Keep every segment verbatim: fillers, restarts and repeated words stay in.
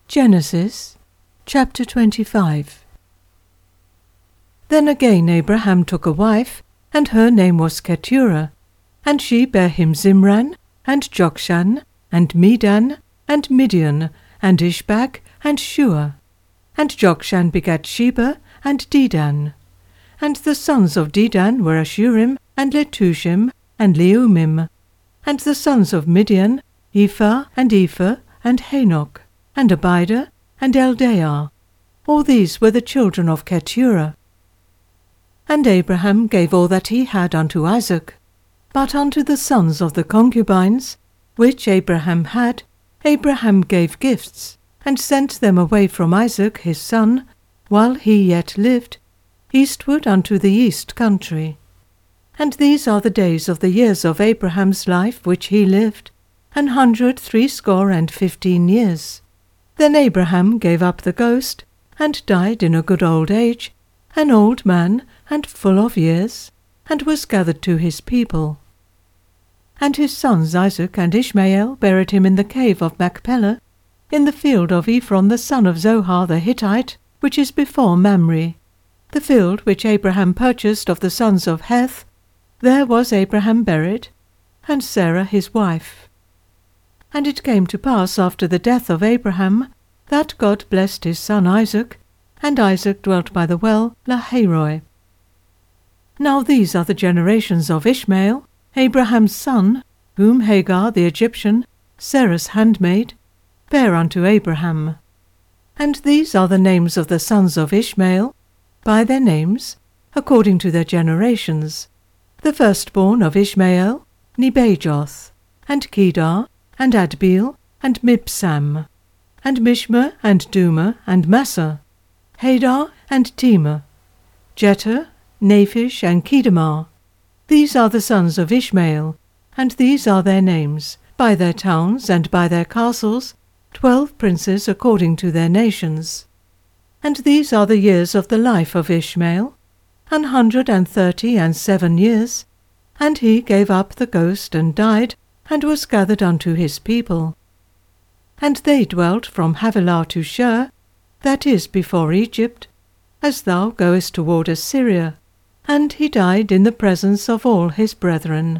Genesis chapter twenty-five. Then again Abraham took a wife, and her name was Keturah, and she bare him Zimran, and Jokshan, and Medan, and Midian, and Ishbak, and Shua. And Jokshan begat Sheba, and Dedan. And the sons of Dedan were Ashurim, and Letushim, and Leumim. And the sons of Midian, Ephah, and Ephah, and Hanok, and Abida, and Eldaah. All these were the children of Keturah. And Abraham gave all that he had unto Isaac. But unto the sons of the concubines, which Abraham had, Abraham gave gifts, and sent them away from Isaac his son, while he yet lived, eastward unto the east country. And these are the days of the years of Abraham's life which he lived, an hundred threescore and fifteen years. Then Abraham gave up the ghost, and died in a good old age, an old man, and full of years, and was gathered to his people. And his sons Isaac and Ishmael buried him in the cave of Machpelah, in the field of Ephron the son of Zohar the Hittite, which is before Mamre, the field which Abraham purchased of the sons of Heth. There was Abraham buried, and Sarah his wife. And it came to pass after the death of Abraham, that God blessed his son Isaac, and Isaac dwelt by the well Lahairoi. Now these are the generations of Ishmael, Abraham's son, whom Hagar the Egyptian, Sarah's handmaid, bare unto Abraham. And these are the names of the sons of Ishmael, by their names, according to their generations. The firstborn of Ishmael, Nebajoth, and Kedar, and Adbeel, and Mibsam, and Mishma, and Duma, and Massa, Hadar, and Tema, Jether, Naphish, and Kedemah. These are the sons of Ishmael, and these are their names, by their towns and by their castles, twelve princes according to their nations. And these are the years of the life of Ishmael, an hundred and thirty and seven years, and he gave up the ghost and died, and was gathered unto his people. And they dwelt from Havilah to Shur, that is before Egypt, as thou goest toward Assyria, and he died in the presence of all his brethren.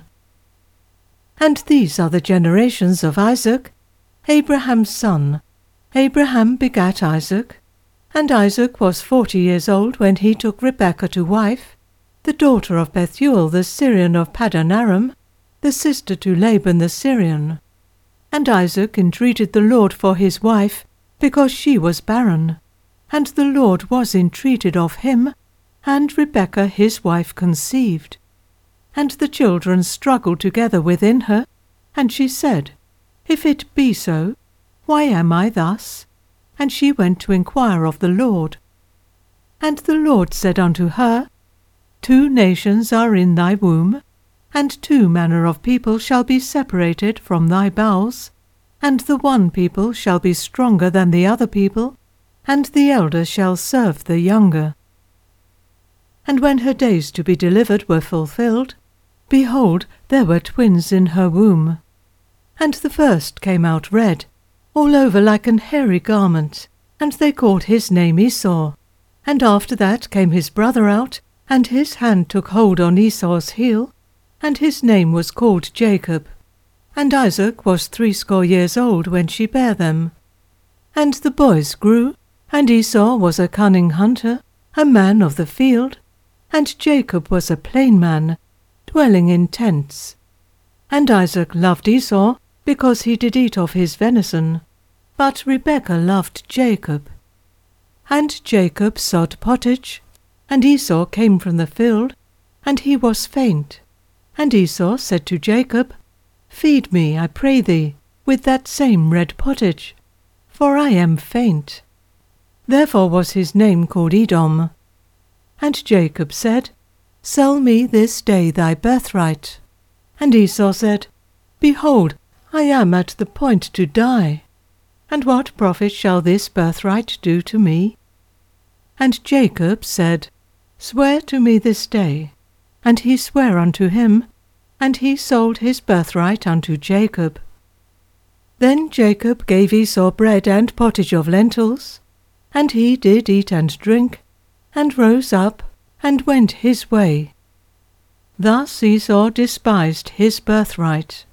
And these are the generations of Isaac, Abraham's son. Abraham begat Isaac, and Isaac was forty years old when he took Rebekah to wife, the daughter of Bethuel the Syrian of Paddan Aram, the sister to Laban the Syrian. And Isaac entreated the Lord for his wife, because she was barren. And the Lord was entreated of him, and Rebekah his wife conceived. And the children struggled together within her, and she said, If it be so, why am I thus? And she went to inquire of the Lord. And the Lord said unto her, Two nations are in thy womb, and two manner of people shall be separated from thy bowels, and the one people shall be stronger than the other people, and the elder shall serve the younger. And when her days to be delivered were fulfilled, behold, there were twins in her womb. And the first came out red, all over like an hairy garment, and they called his name Esau. And after that came his brother out, and his hand took hold on Esau's heel, and his name was called Jacob. And Isaac was threescore years old when she bare them. And the boys grew, and Esau was a cunning hunter, a man of the field, and Jacob was a plain man, dwelling in tents. And Isaac loved Esau, because he did eat of his venison, but Rebekah loved Jacob. And Jacob sod pottage, and Esau came from the field, and he was faint. And Esau said to Jacob, Feed me, I pray thee, with that same red pottage, for I am faint. Therefore was his name called Edom. And Jacob said, Sell me this day thy birthright. And Esau said, Behold, I am at the point to die, and what profit shall this birthright do to me? And Jacob said, Swear to me this day. And he sware unto him, and he sold his birthright unto Jacob. Then Jacob gave Esau bread and pottage of lentils, and he did eat and drink, and rose up, and went his way. Thus Esau despised his birthright.